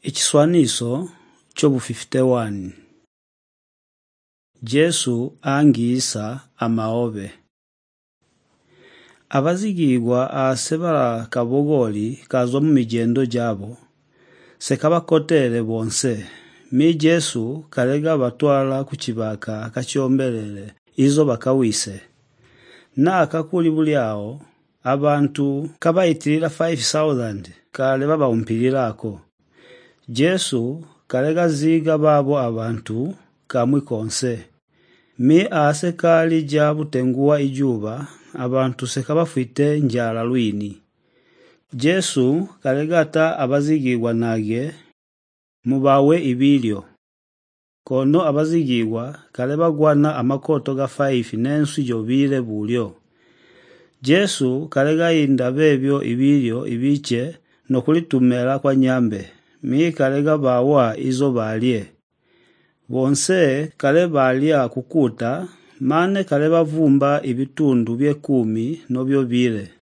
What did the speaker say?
Ekiswaniso kyobu 51. Jesu angisa amaobe. Abazigirwa ase barakabogoli kazwa mu mijendo jabo, sekabakotere bonse. Mi Jesu kalega batwala kuchibaka kachiombelele izo bakawise. Na akakuli buliao, abantu kabayitirira 5,000 kale babawumpilirako. Jesu kalega ziga babo abantu kamwi konse. Mi ase kali jabu tenguwa ijuba, abantu sekabafite njala lwini. Jesu kalega ata abazigirwa nage mubawe ibilyo. Kono abazigirwa kale bagwana amakoto ga 5 nensu jobile bulyo. Jesu kalega inda bebyo ibilyo ibiche no kulitumela kwa nyambe. Mi kalega bawa izo balye. Bonse kale balya kukuta, mane kale bavumba ibitundu bye 10 no byo bile.